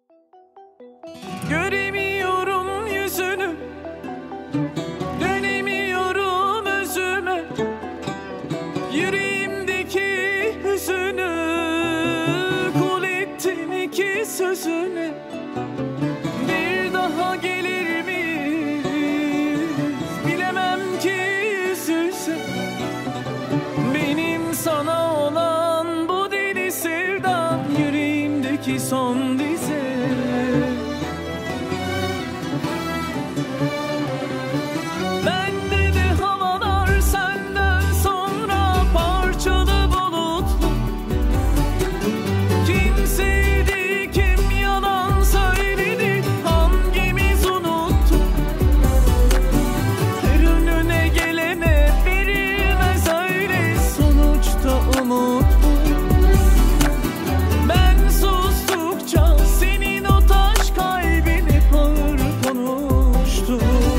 Göremiyorum yüzünü, dönemiyorum özüme. Yüreğimdeki hüzünü kul ettim iki sözüne. Bir daha gelir miyiz bilemem ki yüz yüze. Benim sana olan bu deli sevdam yüreğimdeki son dize. Bende de havalar senden sonra parçalı bulutlu. Kim sevdi, kim yalan söyledi, hangimiz unuttu? Her önüne gelene verilmez öyle sonuçta umut bu. Ben sustukça senin o taş kalbin hep ağır konuştu.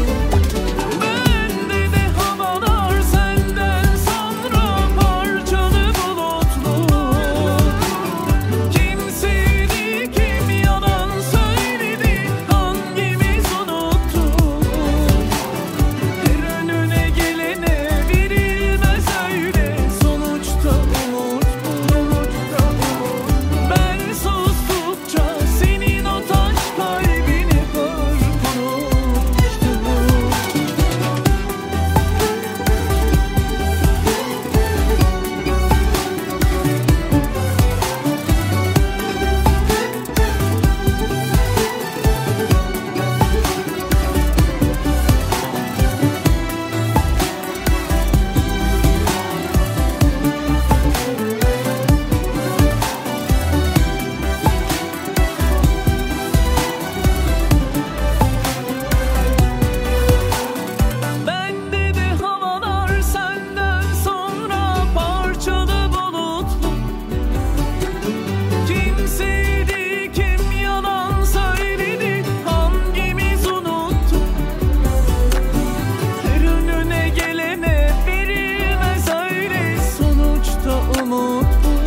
Bende de havalar senden sonra parçalı bulutlu. Kim sevdi, kim yalan söyledi, hangimiz unuttu? Her önüne gelene verilmez öyle sonuçta umut bu. Ben sustukça senin o taş kalbin hep ağır konuştu. Bende de havalar senden sonra parçalı bulutlu. Kim sevdi, kim yalan söyledi, hangimiz unuttu? Her önüne gelene verilmez öyle sonuçta umut bu.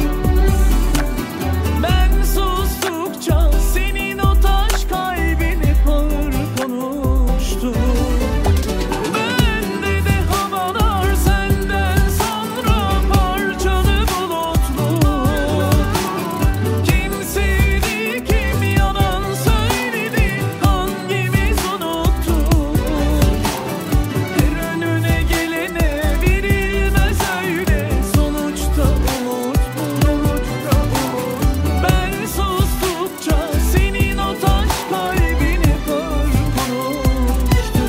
Ben sustukça senin o taş kalbin hep ağır konuştu. Bende de havalar senden sonra parçalı bulutlu. Kim sevdi, kim yalan söyledi, hangimiz unuttu? Her önüne gelene verilmez öyle sonuçta umut bu. Ben sustukça senin o taş kalbin hep ağır konuştu.